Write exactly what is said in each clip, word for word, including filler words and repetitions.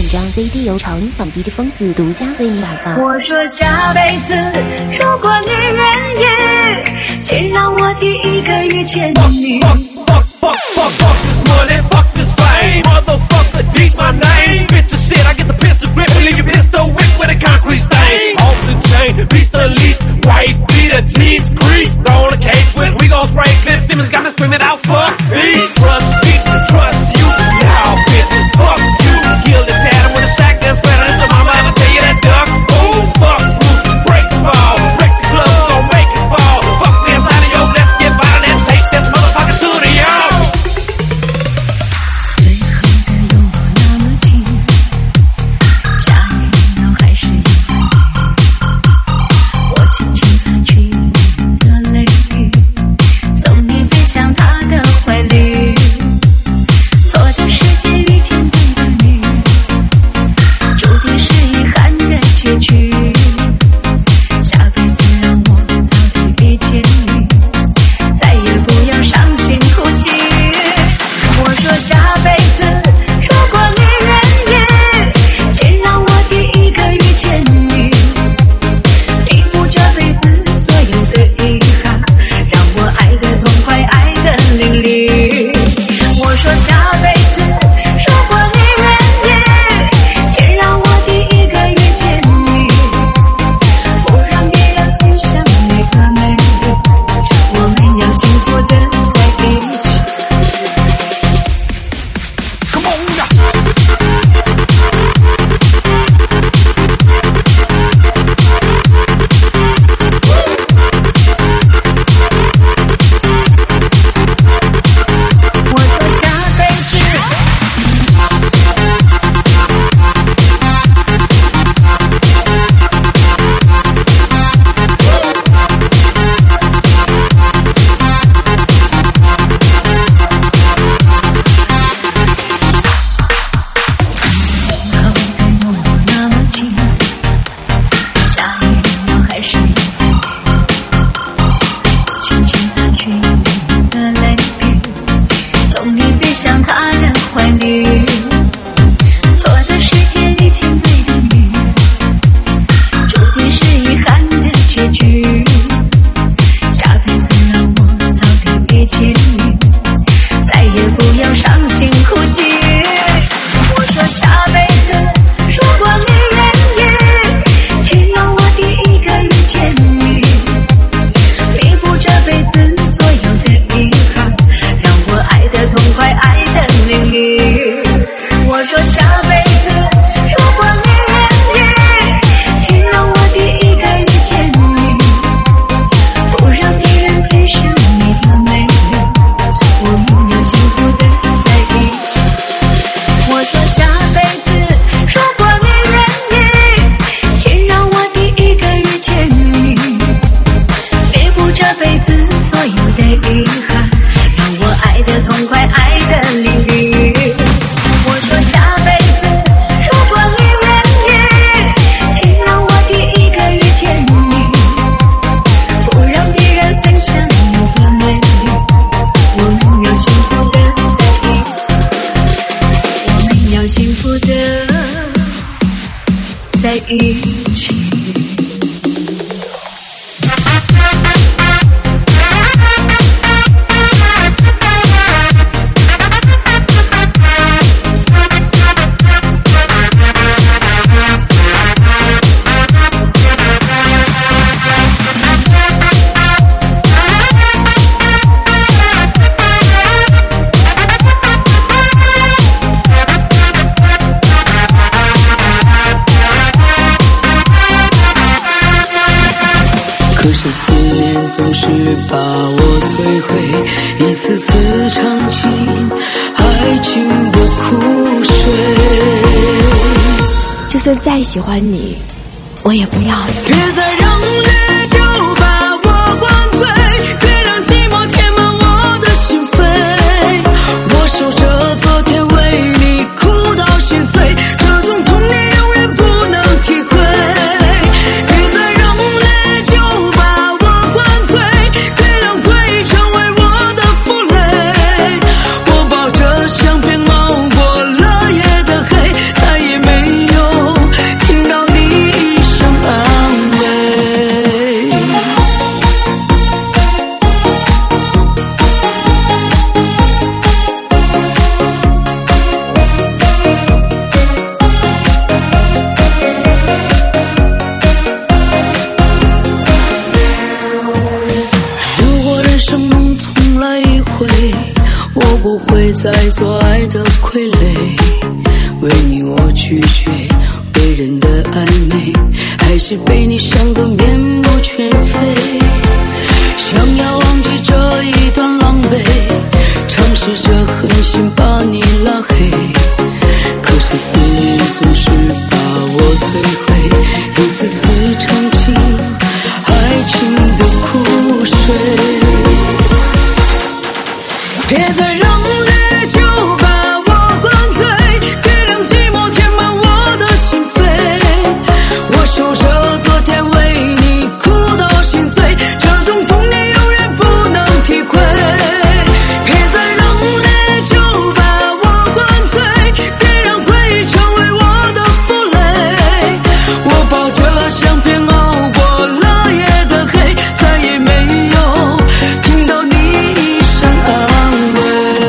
张 C D 由长仿 D J 疯子独家为你打造。 我说下辈子如果你愿意，请让我第一个遇见你。 Fuck, fuck, fuck, fuck this money, fuck this fame. Motherfucker, teach my name. Bitch, the shit, I get the pistol grip. Leave your pistol whip with a concrete stain. Off the chain, beast unleashed. White beater, jeans crease. Throw the case with, we gon' spray clips. Demons got me screaming out, fuck me. Trust me, trust you. Now, bitch, fuck you. Kill the tatted with a shotgun spreader. That's your mama ever tell you that duck. Ooh, fuck you. Break the ball, break the club, gon' make it fall. Fuck the inside of your, let's get violent and take this motherfucker to the yard. 就算再喜欢你，我也不要了。 别再让烈酒把我灌醉，别让寂寞填满我的心扉。我守着昨天为你哭到心碎，这种痛你永远不能体会。别再让烈酒把我灌醉，别让回忆成为我的负累。我抱着香槟熬过了夜的黑，再也没在做爱的傀儡，为你我拒绝别人的暧昧，还是被你伤得面目全非。想要忘记这一段狼狈，尝试着狠心把你拉黑，可是思念总是把我摧毁，一次次尝尽爱情的苦水。别再让烈酒把我灌醉，别让寂寞填满我的心扉，我守着昨天为你哭到心碎，这种痛你永远不能体会。别再让烈酒把我灌醉，别让回忆成为我的负累，我抱着相片熬过了夜的黑，再也没有听到你一声安慰。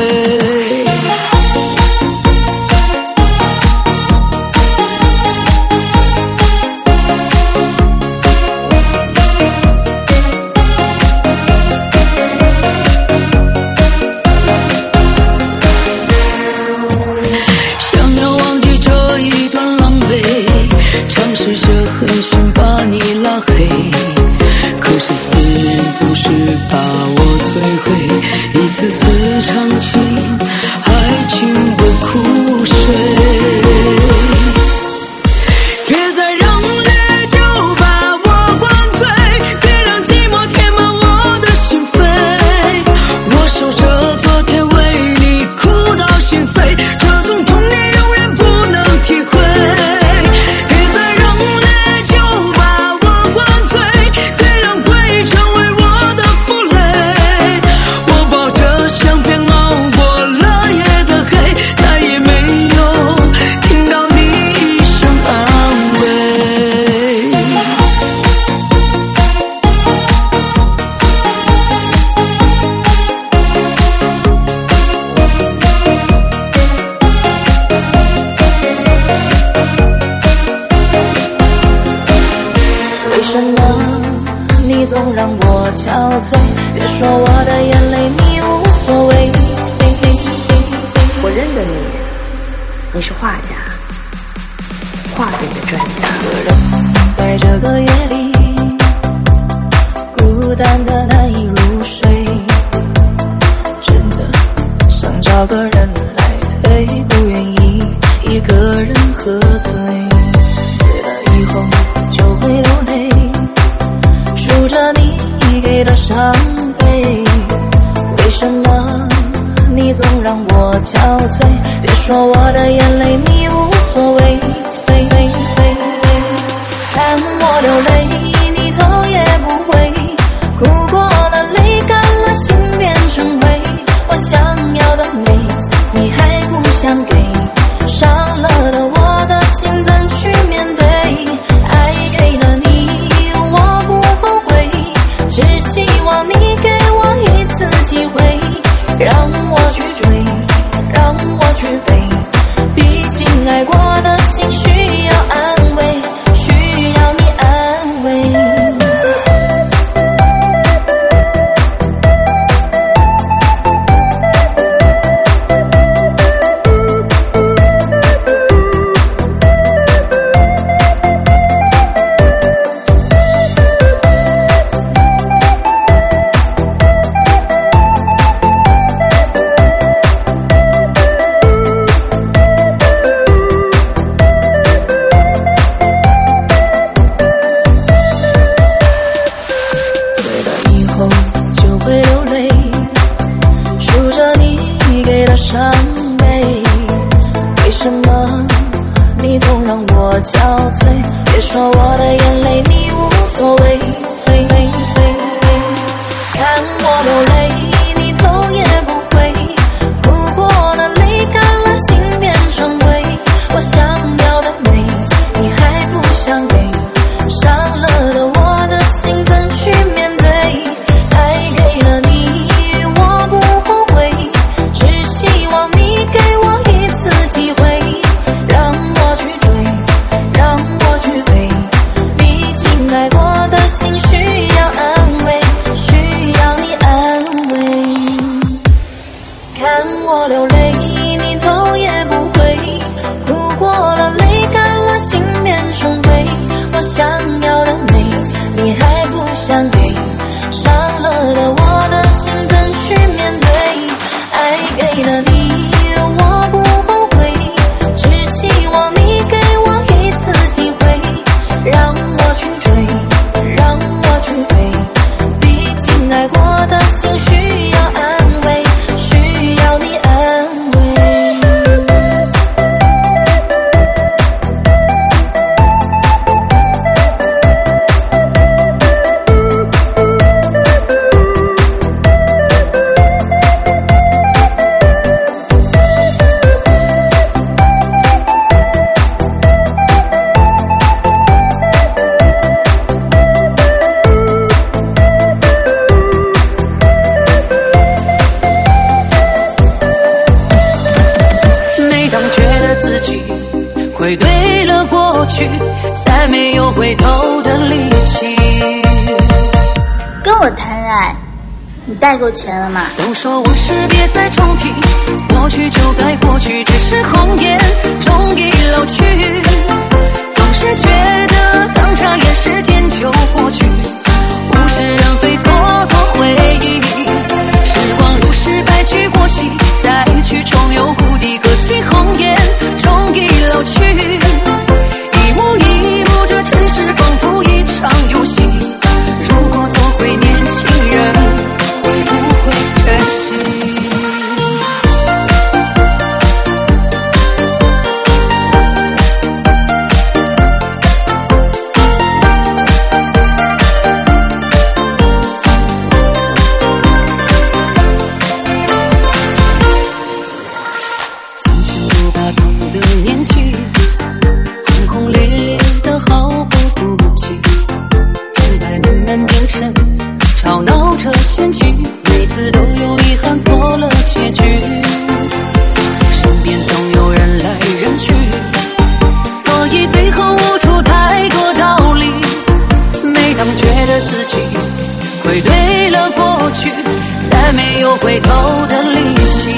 想要忘记这一段狼狈，尝试着狠心把你拉黑，可是思念总是把我摧毁，一次次尝尽爱情的苦水。别再让烈酒把我灌醉，别让寂寞填满我的心扉，我守着昨天为你哭到心碎，这种痛你永远不能体会。别再让烈酒把我灌醉，别让回忆成为我的负累，我抱着相片熬过了夜的黑，再也没有听到你一声安慰。 为什么你总让我憔悴？别说我的眼泪你无所谓。 我认得你，你是画家，画笔的专家。 在这个夜里，孤单的难以入睡，真的想找个人来陪，不愿意一个人喝醉。醉了以后就会流泪，数着你给的伤悲。为什么你总让我憔悴？别说我的眼泪你无所谓。看我流泪，你头也不回，哭过了，泪干了，心变成灰。我想要的妹子你还不想给，伤了的我的心怎去面对？爱给了你我不后悔，只希望你给我一次机会，让我去追，让我去飞。毕竟爱过的心需要安慰，需要你安慰。 愧对了过去，再没有回头的力气。 跟我谈恋爱，你带够钱了吗？ 都说往事别再重提，过去就该过去，只是红颜终已老去。总是觉得当眨眼时间就过去，物是人非蹉跎回忆。时光如是白驹过隙，再去重游故地，可惜红颜终已老去。一幕一幕，这尘世仿佛一场游戏。如果做回年轻人，会不会珍惜？曾经不怕痛的年纪，轰轰烈烈的毫不顾忌，人海慢慢变成吵闹着陷阱，每次都有遗憾做了结局。身边总有人来人去，所以最后悟出太多道理。每当觉得自己愧对了过去，再没有回头的力气。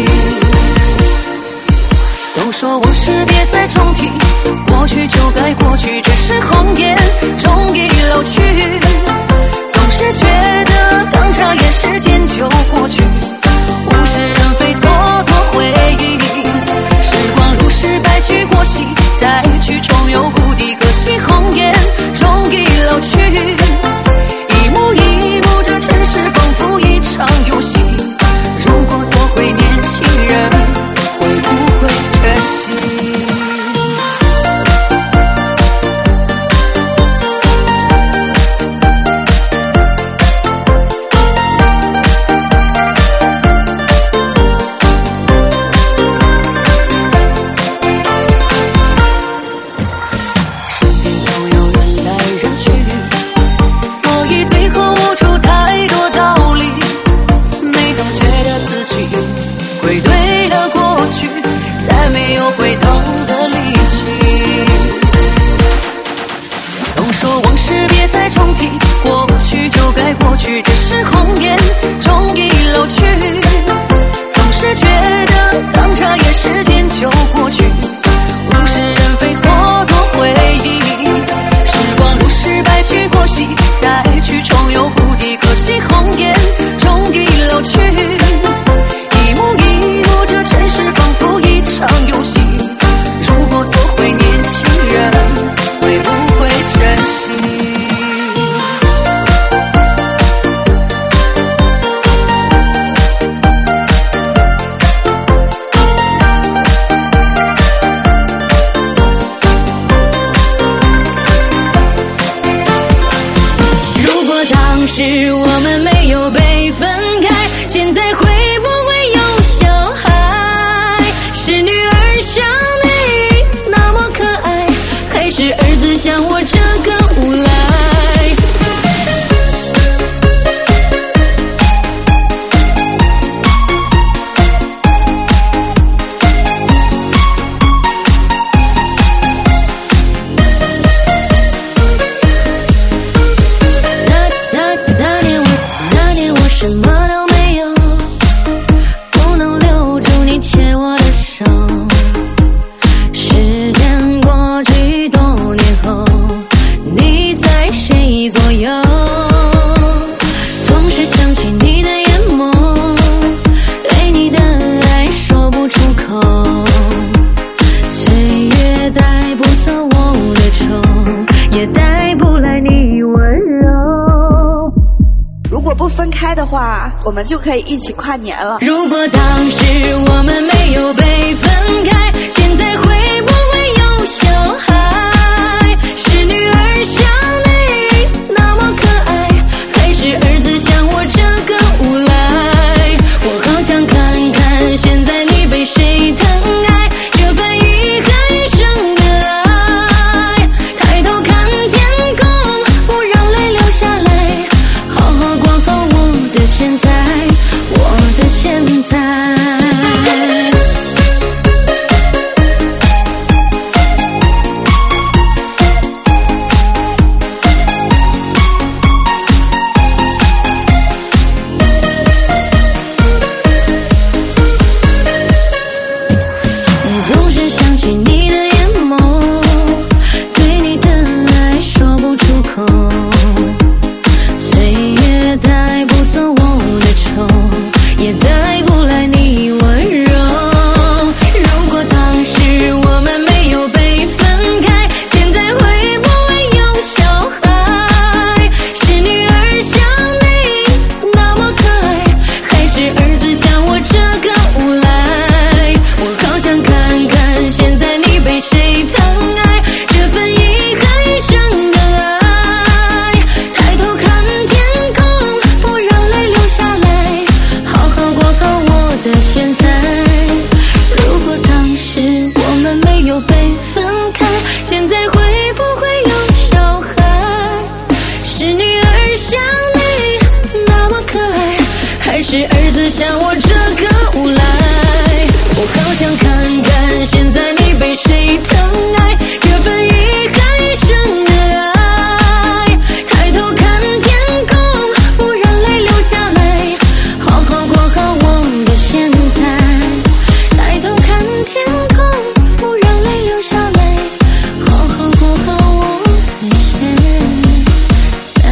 都说往事别再重提，过去就该过去，只是红颜终已老去。总是觉得刚眨眼时间就过去，物是人非蹉跎回忆。时光如是白驹过隙，再去重游故地，可惜红颜终已老去。一幕一幕，这尘世仿佛一场游戏。如果做回年轻人，会不会珍惜？身边总有人来人去，所以最后悟出太多道理。每当觉得自己愧对了过去，再没有回头的力气。都说往事别再重提，过去就该过去，只是红颜终已老去。总是觉得刚眨眼时间就过去，物是人非蹉跎回忆。时光如是白驹过隙，再去重游故地，可惜红颜终已老去。一幕一幕，这尘世仿佛一场游戏。如果做回年轻人，会不会珍惜？如果当时我们没有被分开，现在会不会有小孩？是女儿像你那么可爱，还是儿子像我这个无赖？那那那年我那年我什么都没有，不能留住你牵我的手。时间过去多年后，你在谁左右？总是想起你的眼眸，对你的爱说不出口。岁月带不走我的愁，也带不来你温柔。 如果不分开的话，我们就可以一起跨年了。 如果当时我们没有被分开，现在会不会有小孩？是女儿像你那么可爱，还是儿子像我这个无赖？我好想看看现在你被谁疼爱，这份遗憾一生的爱。抬头看天空，不让泪流下来，好好过好我的现在，我的现在。 分开，现在会不会有小孩？是女儿像你那么可爱，还是儿子像我这个无赖？我好想看看现在你被谁疼爱，这份遗憾一生的爱。抬头看天空，不让泪流下来，好好过好我的现在。抬头看天空，不让泪流下来，好好过好我的现在。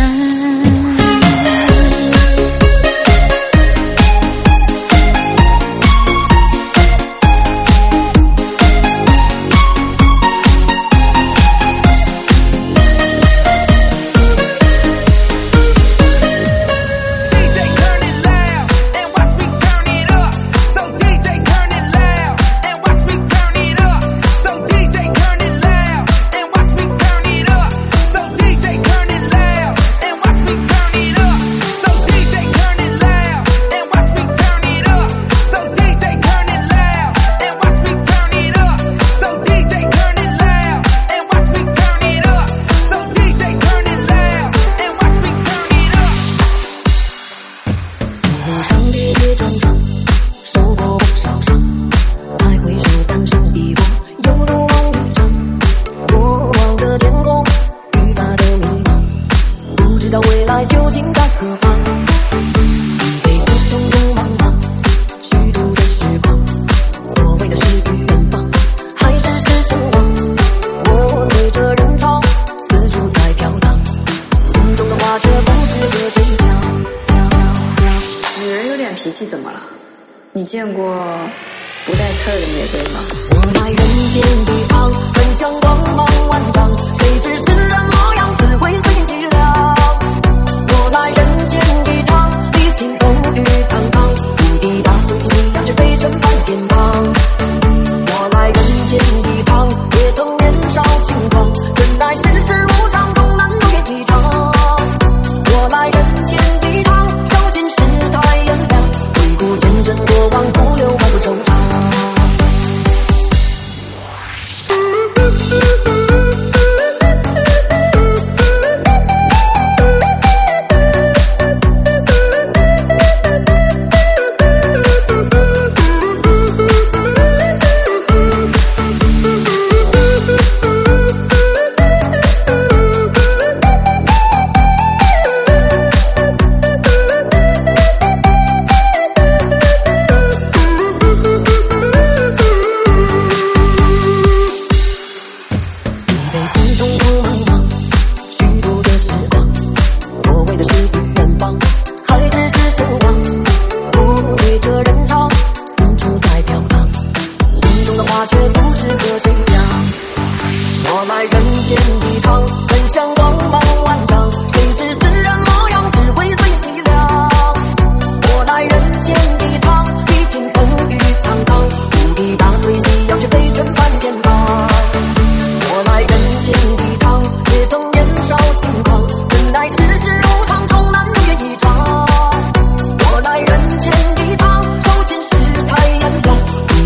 脾气怎么了？你见过不带刺儿的玫瑰吗？ 我来人间一趟，本想光芒万丈，谁知世人模样只会随心寂寥。我来人间一趟，历经风雨沧桑，无敌大风夕阳却飞尘翻天堂。我来人间一趟，也曾年少轻狂，怎奈世事无常，终难如愿以偿。我来人间一趟，受尽世态炎凉，回顾前尘过往，不留半个惆怅。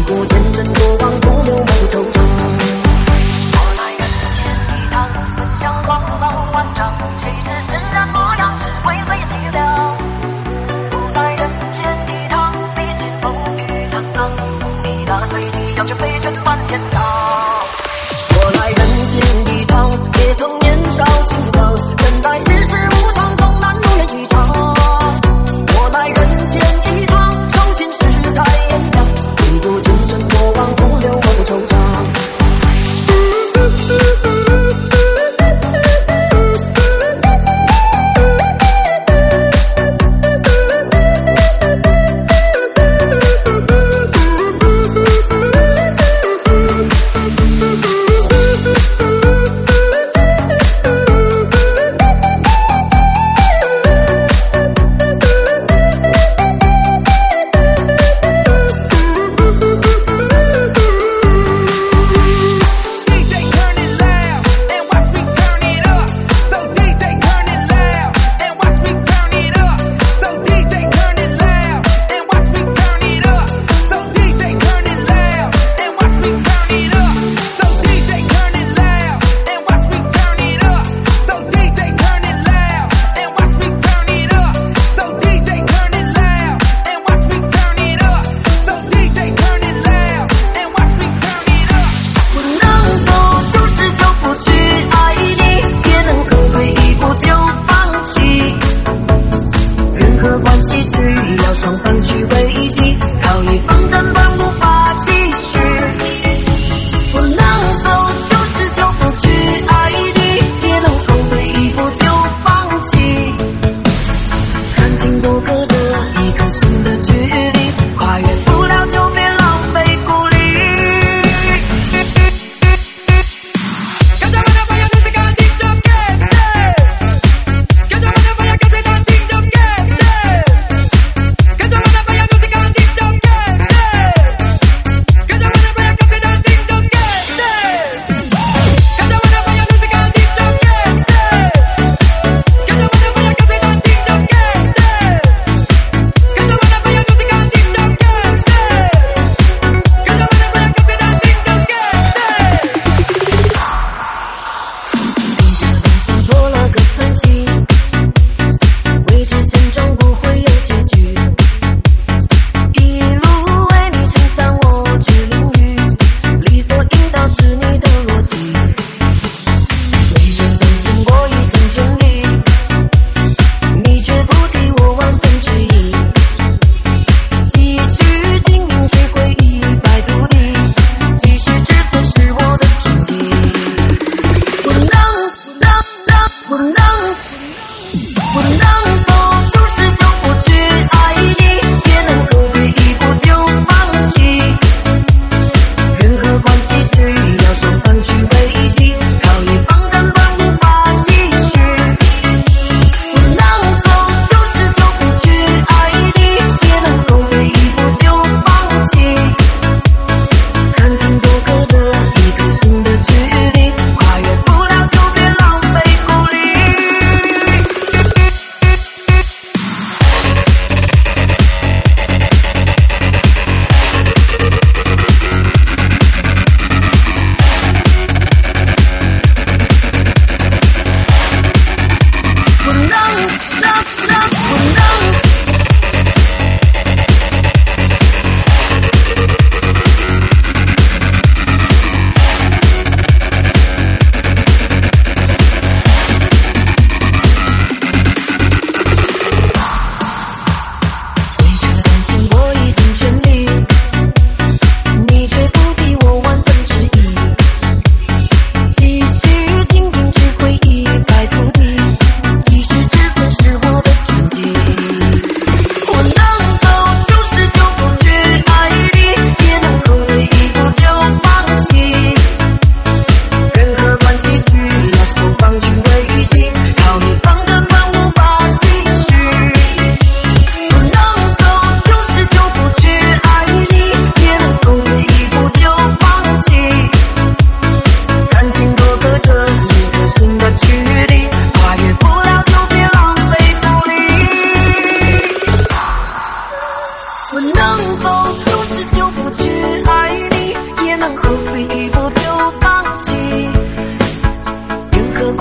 想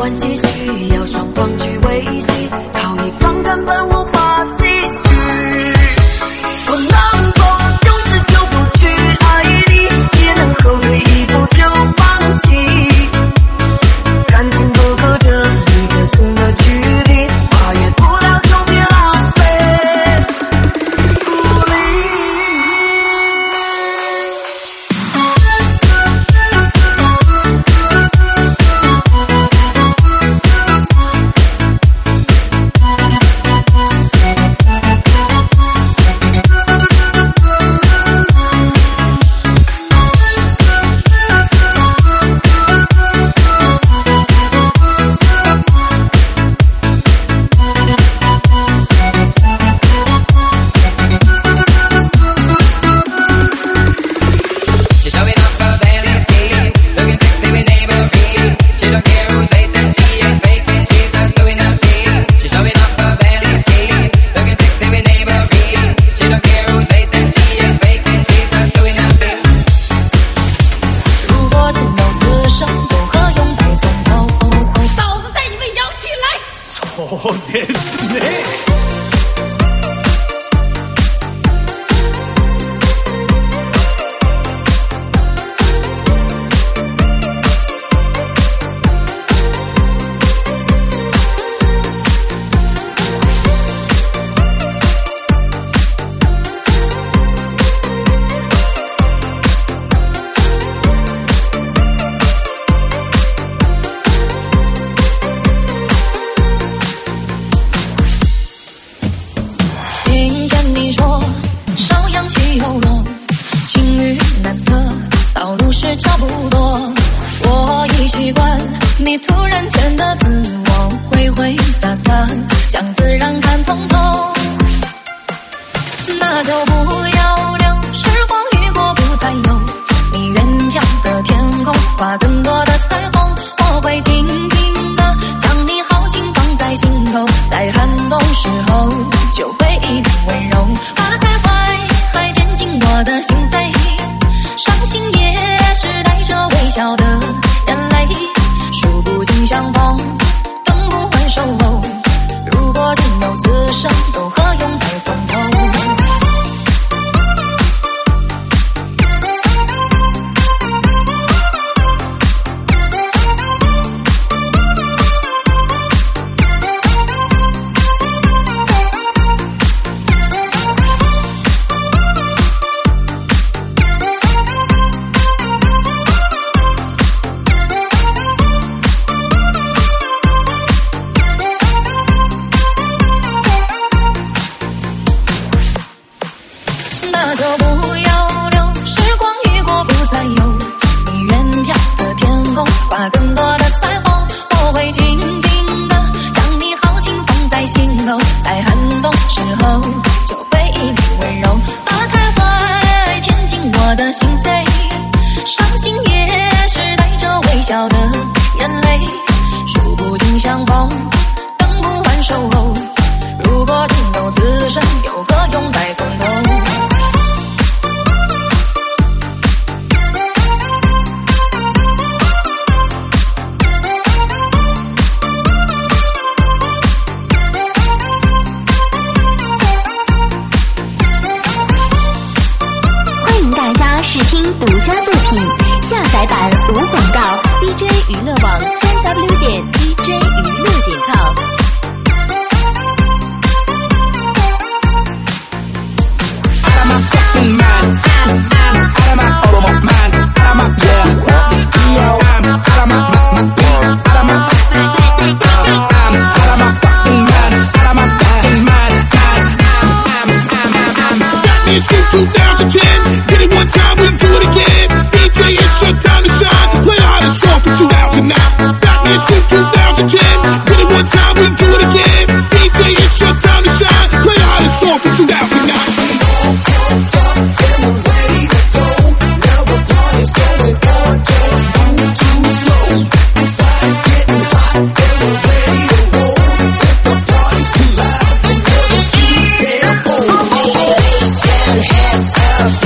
关系需要双方去维系，靠一方根本无法继续。我能否就是就不去爱你，也能后退一步就放弃？感情不隔着一个心的距离，跨越不了就别浪费鼓励。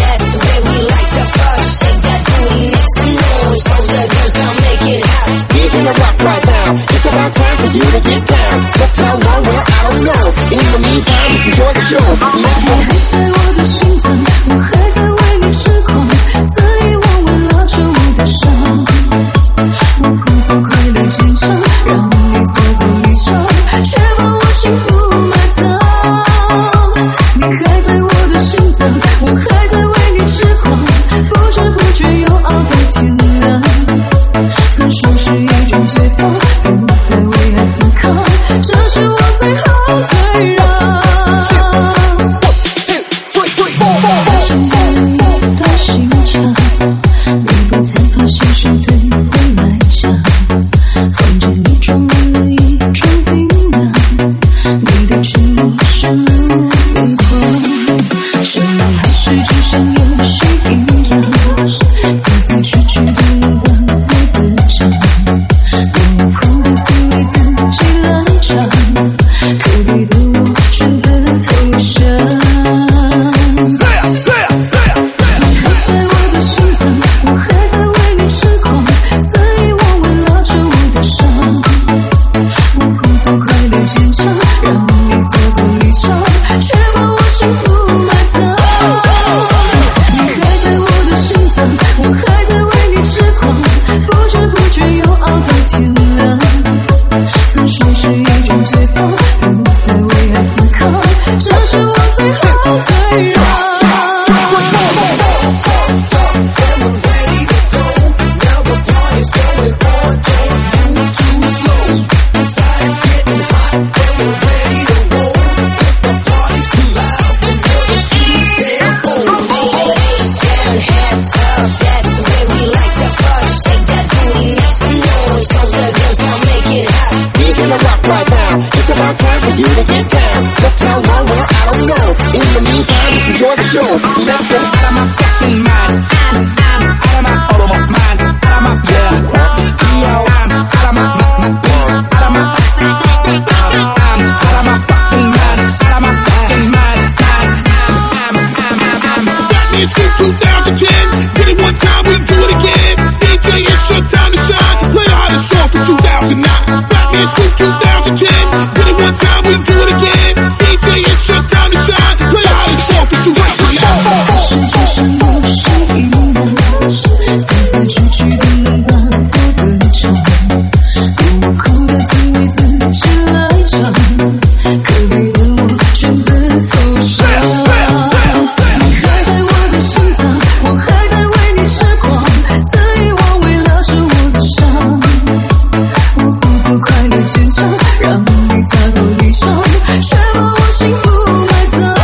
That's the way we like to fuck. Shake that booty, mix and roll. Show the girls how to make it hot. 是一种解放，不再为爱思考，这是我最后退让。想给你一段心肠，你不再怕现实对我来讲，放着你装满了一种冰凉，你的沉默是了我眼眶，生命还是就像游戏一样，字字句句都能帮我的账，当我哭的滋味自己来尝，可悲的我选择投降。 Enjoy the show. Let's go out of my fucking mind. I'm, I'm out of my, out of my mind. Out of my, yeah. Yo, I'm out of my, my, my, out of my, I'm out of my fucking mind. Out of my fucking mind. I'm, I'm, I'm, I'm, I'm. Batman Scoop twenty ten. Did it one time, we do it again. D J, it's your time to shine. Play the hottest song from two thousand nine. Batman Scoop twenty ten. Did it one time, we do it again. D J, it's your time to shine. Play the hottest song from two thousand nine.是就像游戏一样，字字句句都能帮我的账，当我哭的滋味自己来尝，可悲的我选择投降。你还在我的心脏，我还在为你痴狂，肆意妄为拉扯我的伤，我故作快乐坚强，让你洒脱离场，却把我幸福埋葬。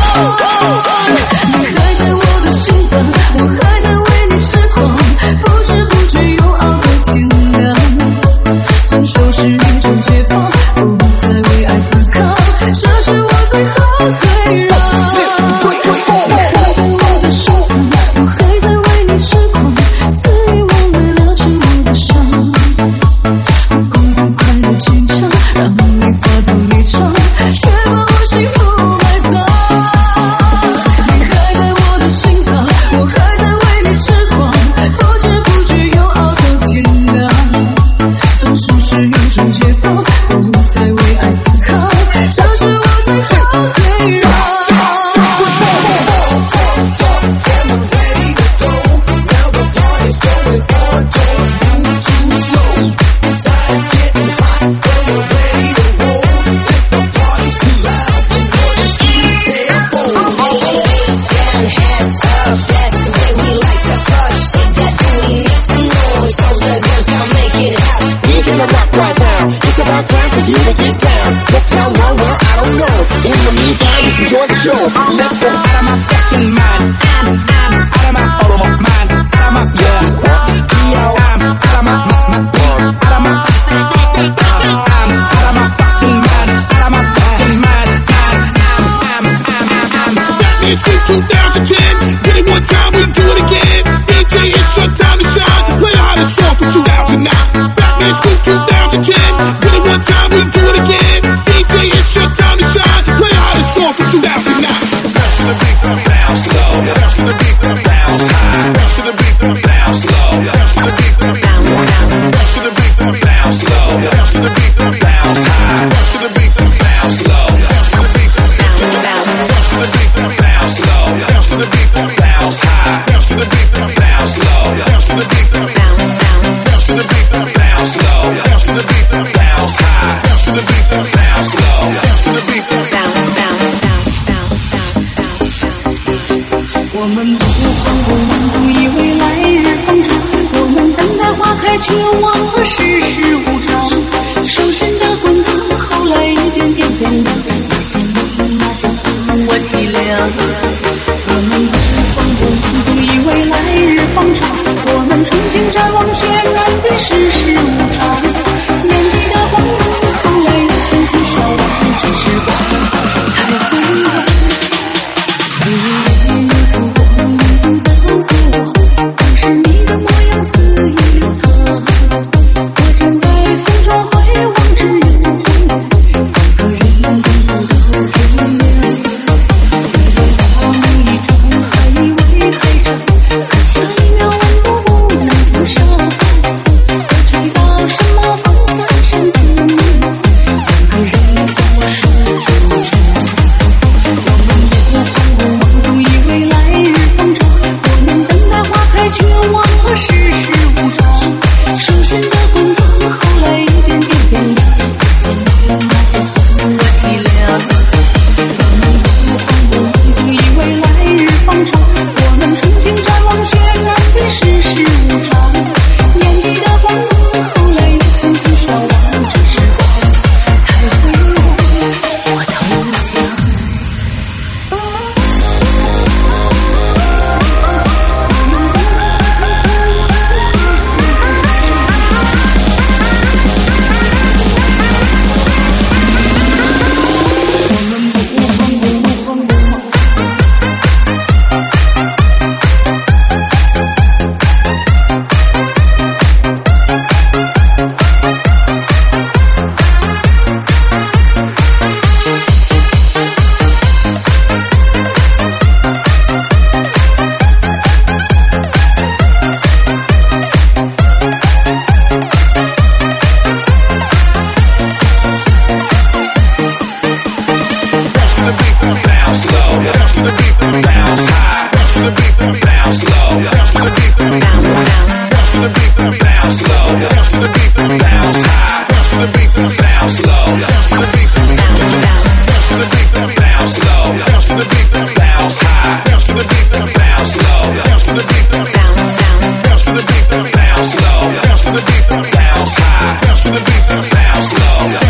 我还在为你痴狂，不知不觉又熬到天亮。分手是一种解放，不再为爱思考，这是我最后退让。我还在我的心脏，我还在为你痴狂，肆意妄为拉扯我的伤。我故作快乐坚强，让你洒脱离场，却把我幸福埋葬。你还在我的心脏，我还在为你痴狂，不知不觉又熬到天亮。分手是一种解放，不再为爱思考，这是我最后退让。Just how long, well, I don't know. In the meantime, just enjoy the show. Let's go out of my fucking mind. I'm, I'm out of my, out of my mind. Out of my, yeah. Yo, I'm out of my, my, my, out of my, I'm out of my fucking mind. Out of my fucking mind. I'm, I'm, I'm, I'm, I'm. Batman Scoop twenty ten. Did it one time, we do it again. D J, it's your time to shine. Play the hottest song from two thousand nine. Batman Scoop twenty ten. Did it one time, we do it again. It's your time to shine. Play the hottest song from two thousand nine. Bounce to the beat, bounce low. Bounce to the beat, bounce high. Bounce to the beat, bounce low. Bounce to the beat, bounce to the beat, bounce low. Bounce to the beat, bounce high. Bounce to the beat, bounce low. Bounce to the beat, bounce to the beat, bounce low. Bounce to the beat, bounce high. Bounce to the beat, bounce low. Bounce to the beat, bounce to the beat, bounce low. Bounce to the beat, bounce high. Bounce to the beat, bounce low. Bounce to the beat, bounce, bounce, bounce, bounce, bounce, bounce. 我们不慌不忙，总以为来日方长。我们等待花开开，却忘了世事无常。手心的滚烫，后来一点点变凉。那些梦，那些梦，我体谅。我们不慌不忙，总以为来日方长。我们重新展望，却难敌世事无常。年纪的光芒，后来又渐渐消亡。这时光太辉煌，岁月如浮光，一度的过往。当时你的模样肆意流淌，我站在风中回望只有两个人共度的天亮。一场还以为开场，可下一秒稳步不能跟上。我追到什么方向闪见你，两个人在我手中缠。我们不慌不忙，总以为来日方长。我们等待花开，却忘了世事无常。手心的滚烫，后来一点点变凉。那些梦，那些梦，我体谅。我们不慌不忙，总以为来日方长。我们重新展望，却难敌世事无常。年底的光芒，后来又层层消亡。这时光太辉煌，我投降。我们不慌不慌不忙。 Bounce low, bounce high, bounce low, bounce low, bounce high, bounce low, bounce low, bounce high, bounce low, bounce low, bounce high, bounce low.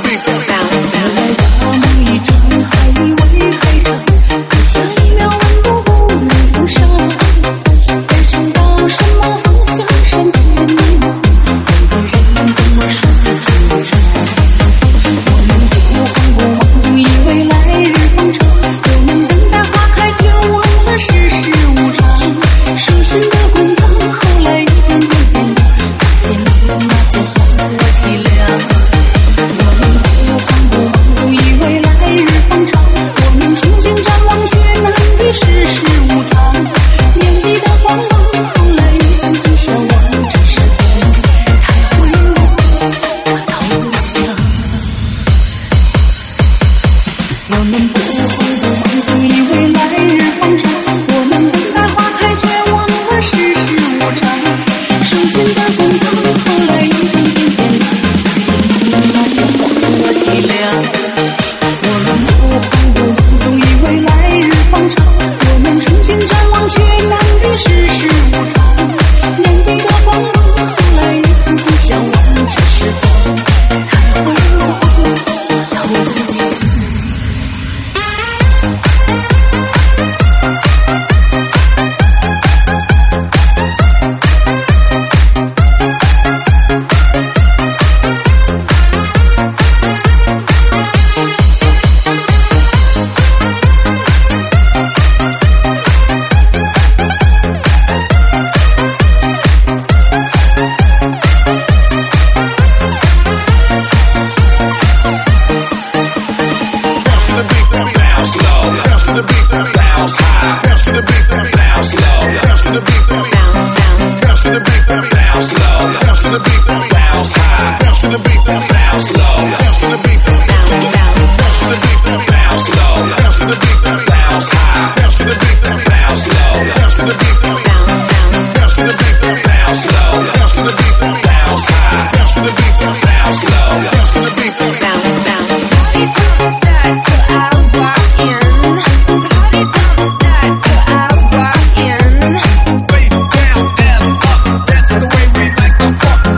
一场还以为开场，可下一秒稳步不能跟上。不知道什么方向闪见你，两个人在我手中缠。我们不慌不忙，总以为来日方长。我们等待花开，却忘了世事无常。手心的滚烫，后来一点点变凉。那些梦，那些梦，我体谅。我们不慌不忙，总以为来日方长。我们重新展望，却难敌世事无常。年底的光芒，后来又层层消亡。这时光太辉煌，我投降。我们不慌不忙，总以为来日方长。我们等待花开，却忘了世事无常。手心的滚烫，后来一点点变凉。那些梦，那些梦，我体谅。我们不慌不忙，总以为来日方长。我们重新展望，却难敌世事无常。年底的光芒，后来一层层消亡。这时光太辉煌，我投降。 Bounce low, bounce high, bounce low, bounce low, bounce low, bounce high, bounce low, bounce low, bounce low, bounce high, bounce low, bounce low, bounce high, bounce low. Face down, ass up, that's the way we like to fuck.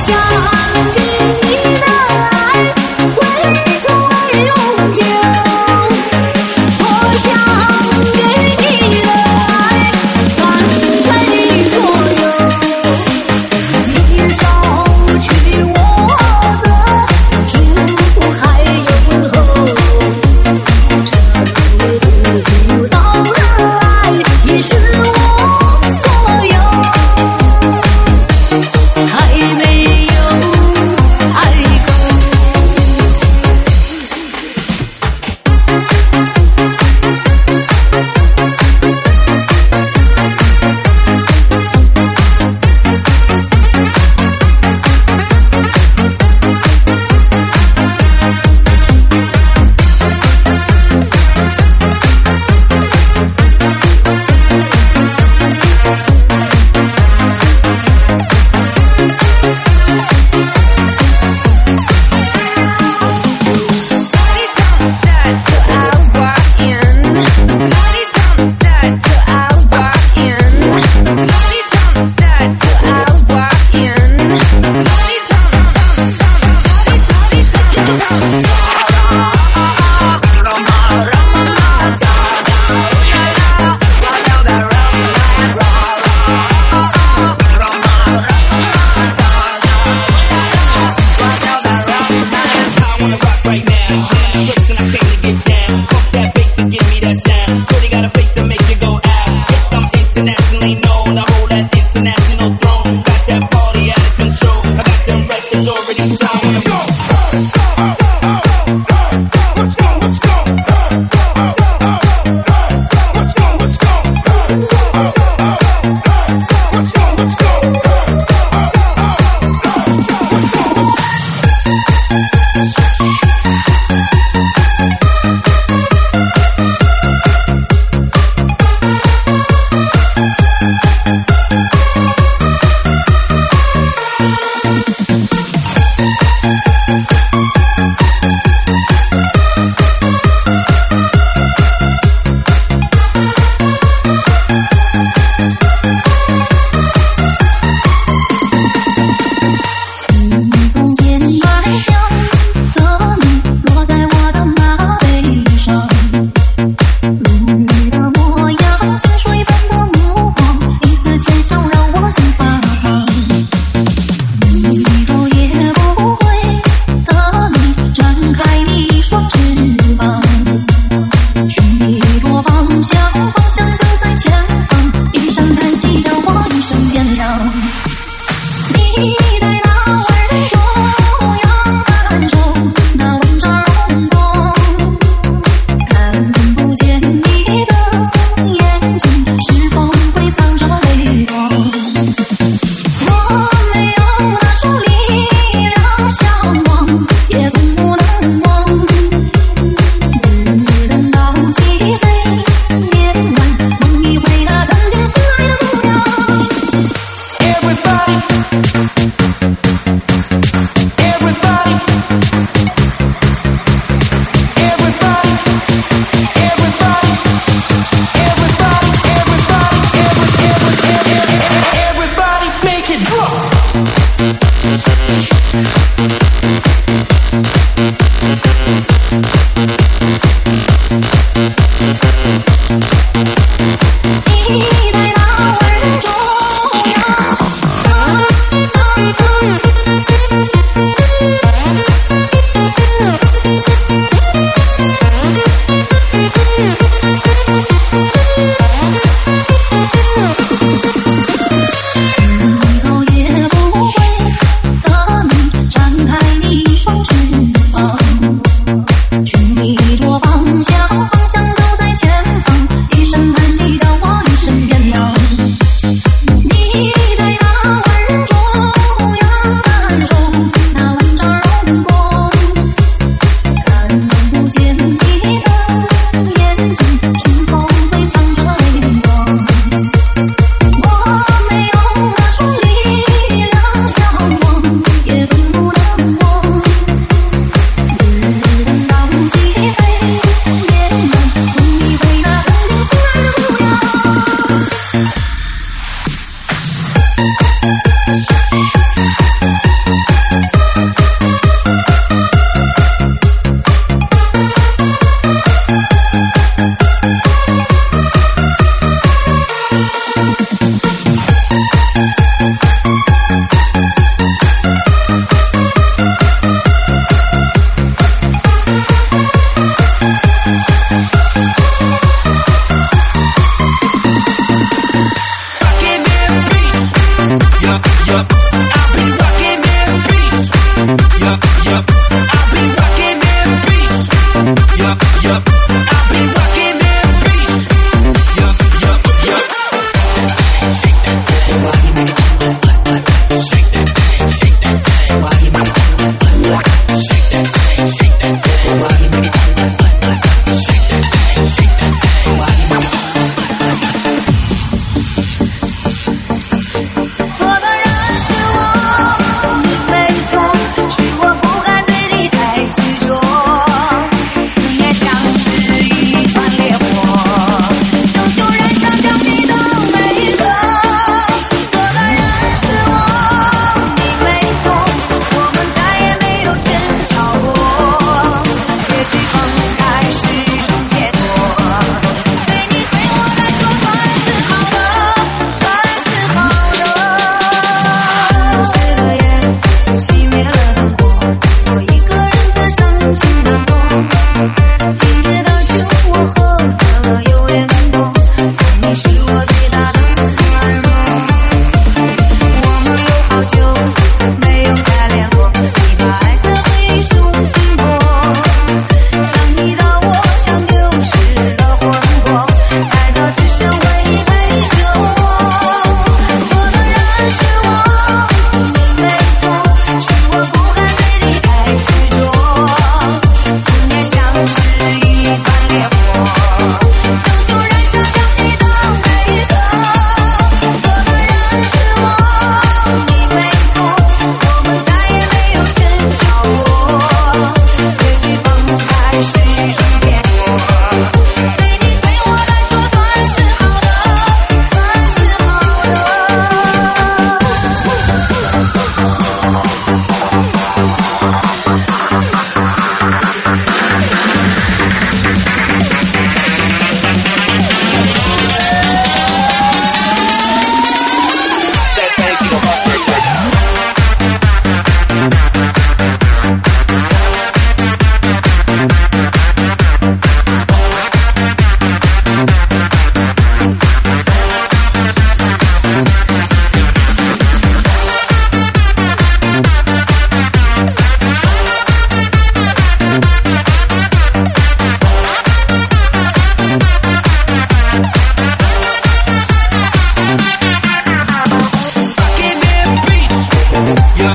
双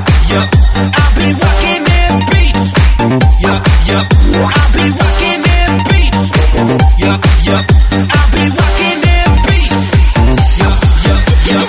yeah. I'll be rocking them beats. Yeah, yeah. I'll be rocking them beats. Yeah, yeah. I'll be rocking them beats. Yeah, yeah, yeah.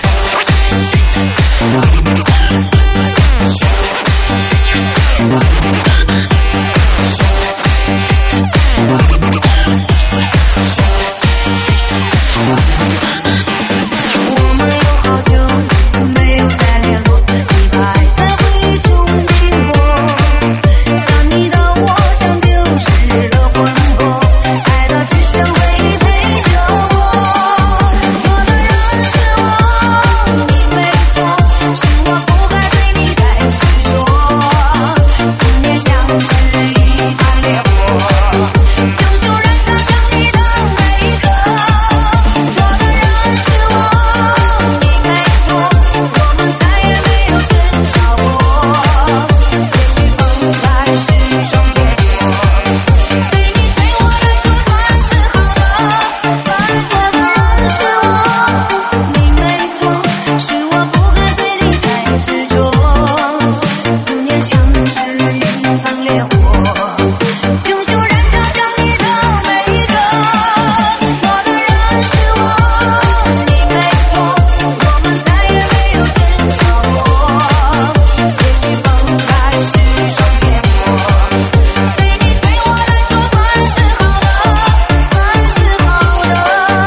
我们有好久没有再联络，你还在回忆中迷惑，想你的我像丢失了魂魄，爱到只剩回忆陪着我。错的人是我，你没错，是我不该对你太执着，思念像是一把烈火，熊熊燃烧想你的每一刻。错的人是我，你没错，我们再也没有争吵过，也许分开是种结果，对你对我来说算是好的。错的人是我，你没错，是我不该对你太执着，思念像是一场烈火，熊熊燃烧想你的每一刻。错的人是我，你没错，我们再也没有争吵过，也许分开是种结果，对你对我来说算是好的，算是好的。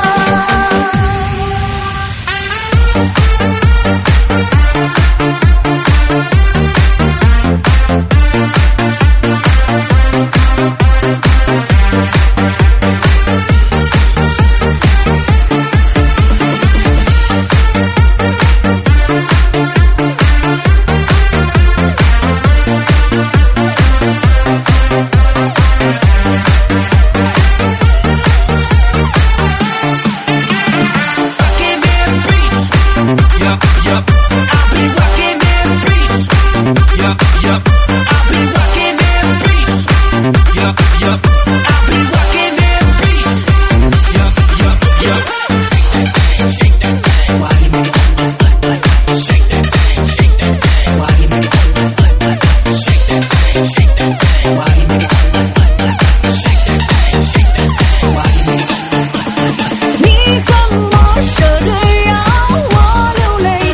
Rocking them beats. Yeah, yeah. I'll be rocking them beats. Yeah, yeah. I'll be rocking them beats. Yeah, yeah. I'll be rocking them beats. Yeah, yeah, yeah. Shake that thing while you make it. Shake that thing, shake that thing while you make it. Shake that thing, shake that thing while you make it. Shake that thing, shake that thing while you make it. 你怎么舍得让我流泪？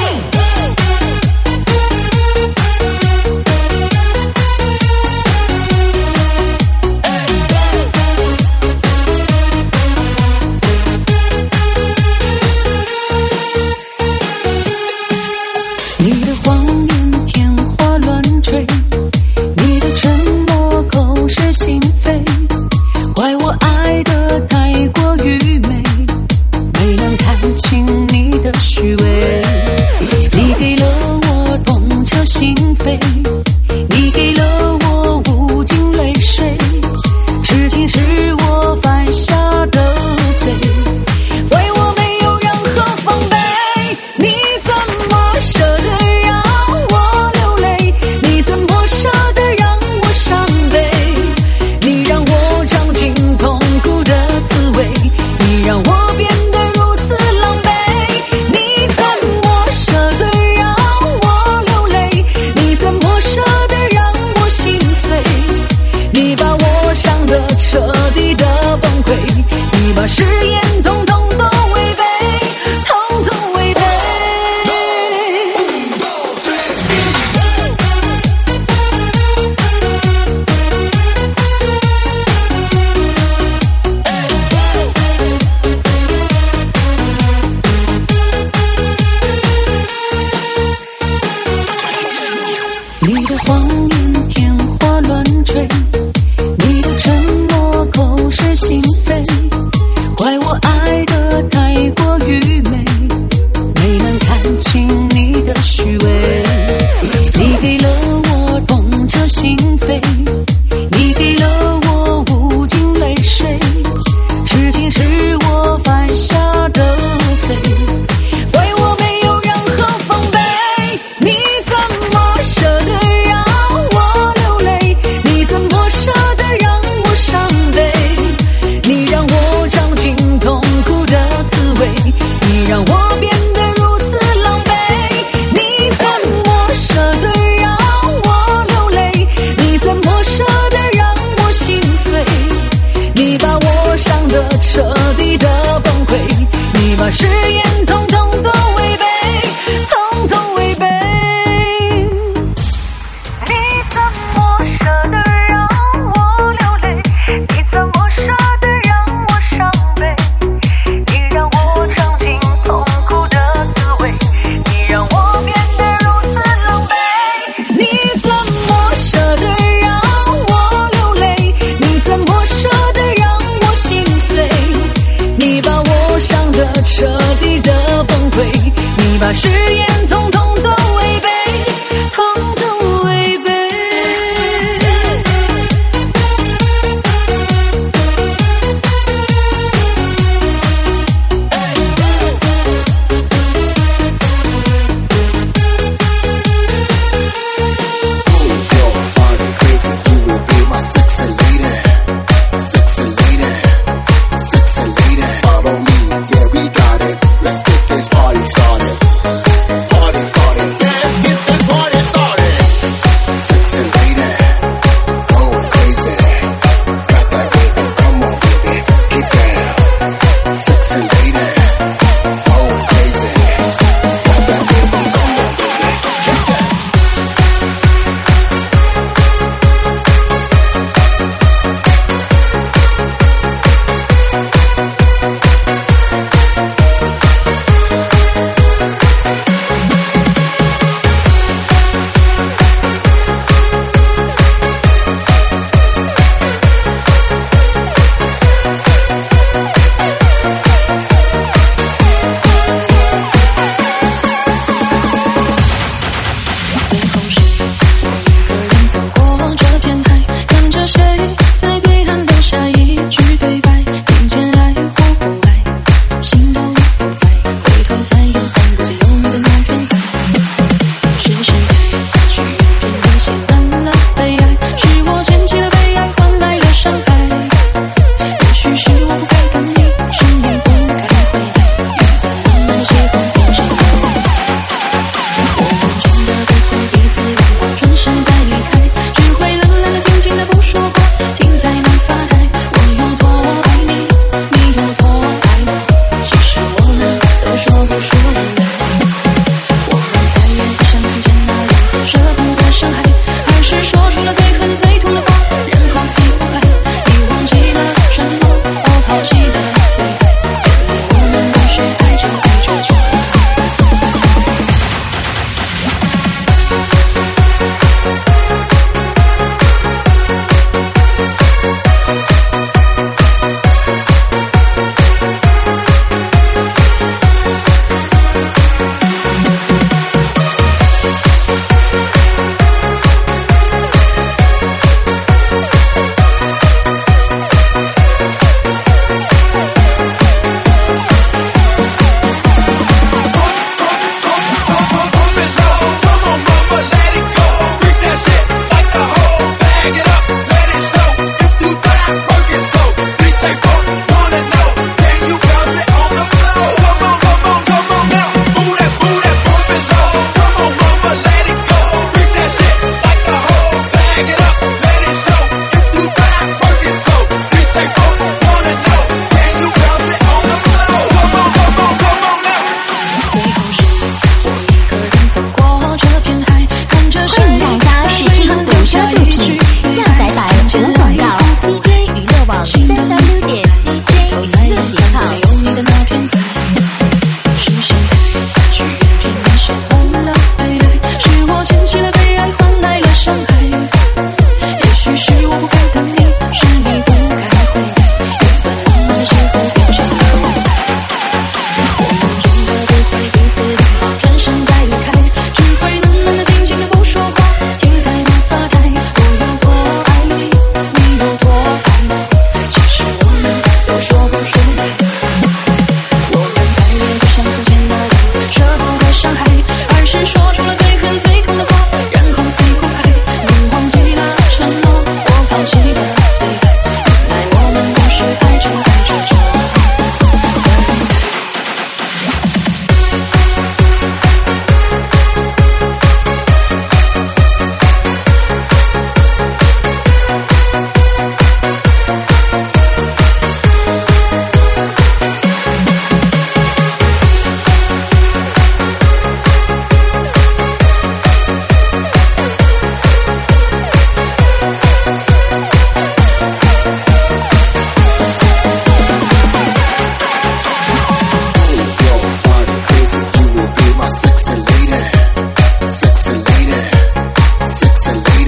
你的谎言天花乱坠，你的沉默口是心非，怪我爱得太过愚昧，没能看清你的虚伪。你给了我痛彻心扉，你给了我无尽泪水，痴情是我犯下的罪，为我没有任何防备。你怎么舍得让我流泪？你怎么舍得让我伤悲？你让我尝尽痛苦的滋味，你让我变得如此狼狈。你怎么舍得让我流泪？你怎么舍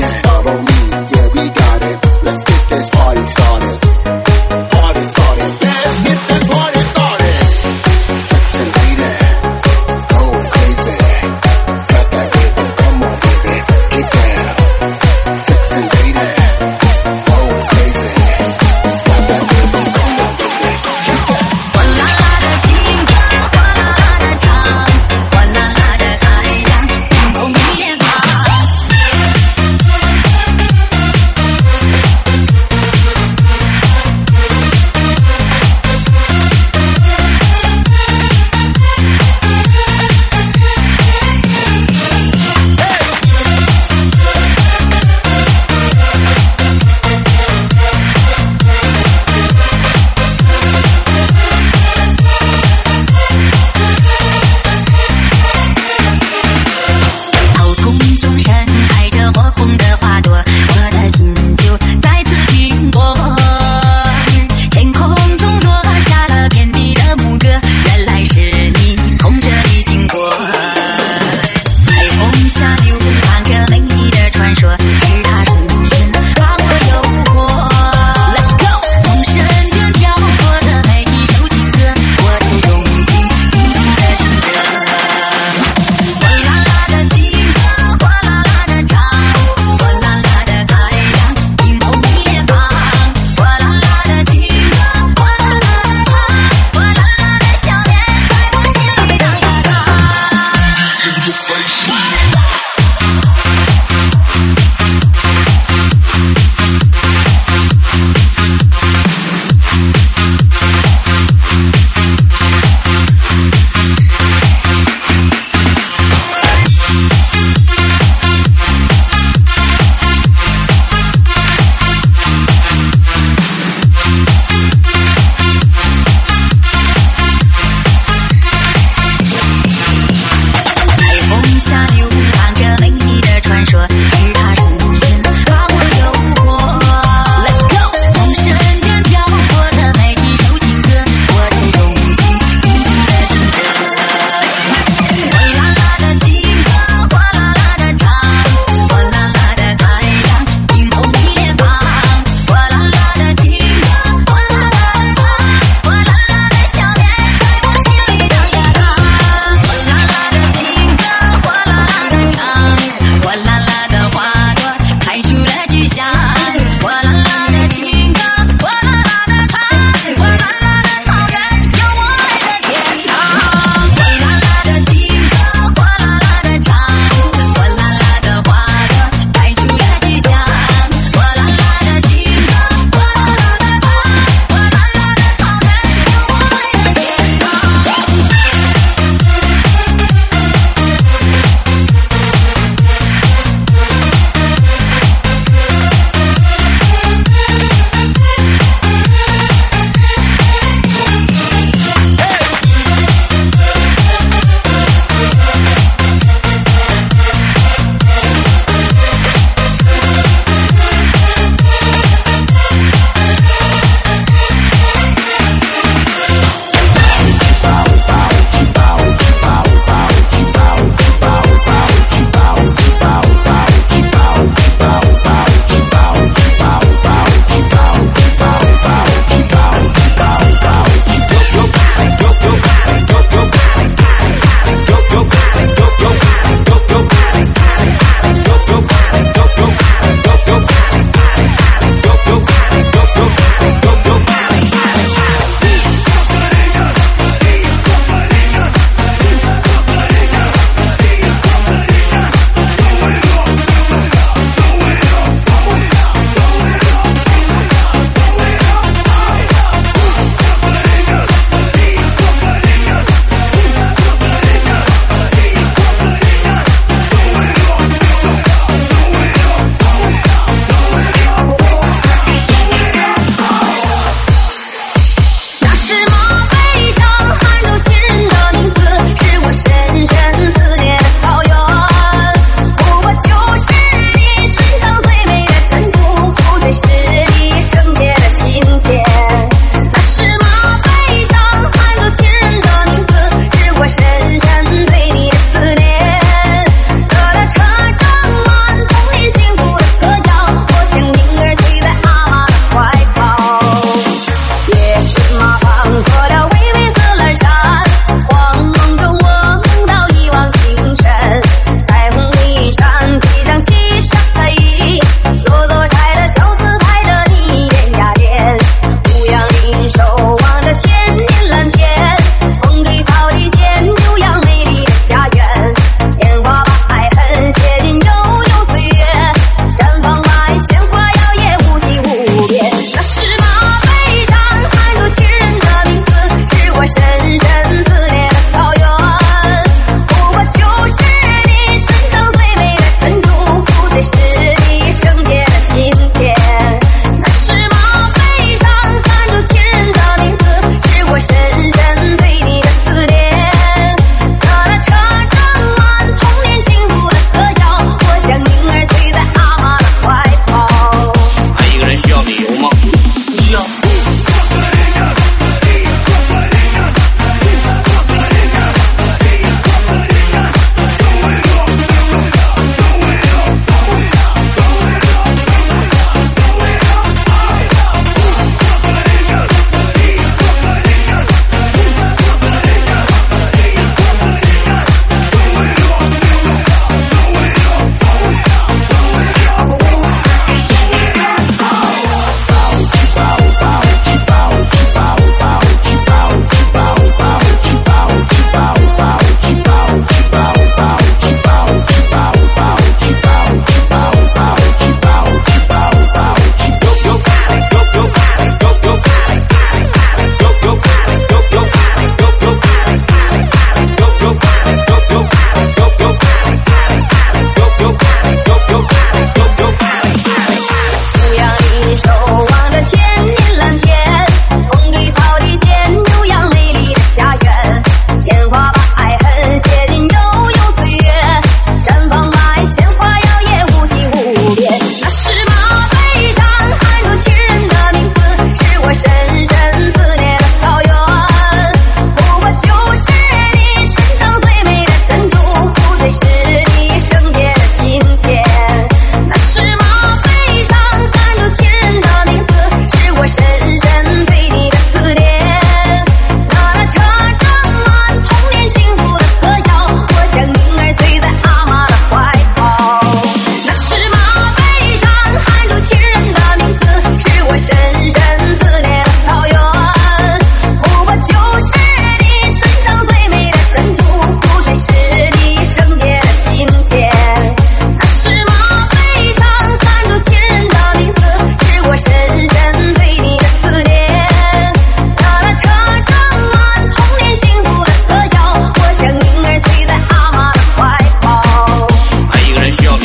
lady, follow me, yeah we got it. Let's get this party started. Party started. Let's get this party started. Sexy lady, go crazy. Got that rhythm, come on baby, get down. Sexy lady, go crazy. Got that rhythm, come on baby, get down. 哗啦啦的情歌，哗啦啦的唱，哗啦啦的太阳，天空一脸黄。草丛中盛开着火红的花朵，我的心就再次停泊。天空中落下了遍地的牧歌，原来是你从这里经过。彩虹下流淌着美丽的传说，是它深深把我诱惑。Let's go， 从身边飘过的每一首情歌，我都用心静静的听着。哗啦啦的情歌，哗啦啦的唱，哗啦啦的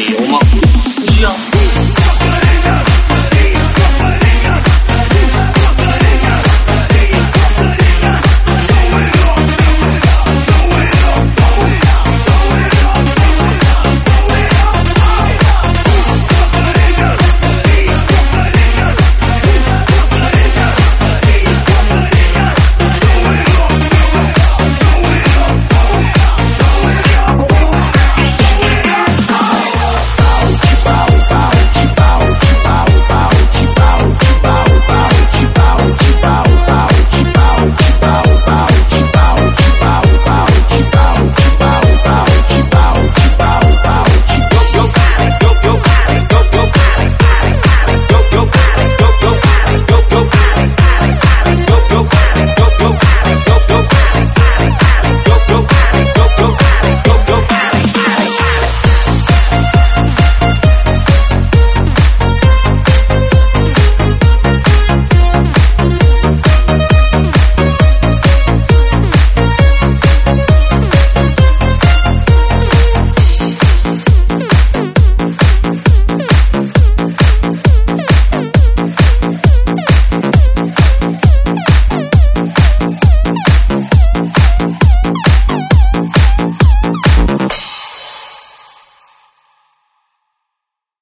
理由吗？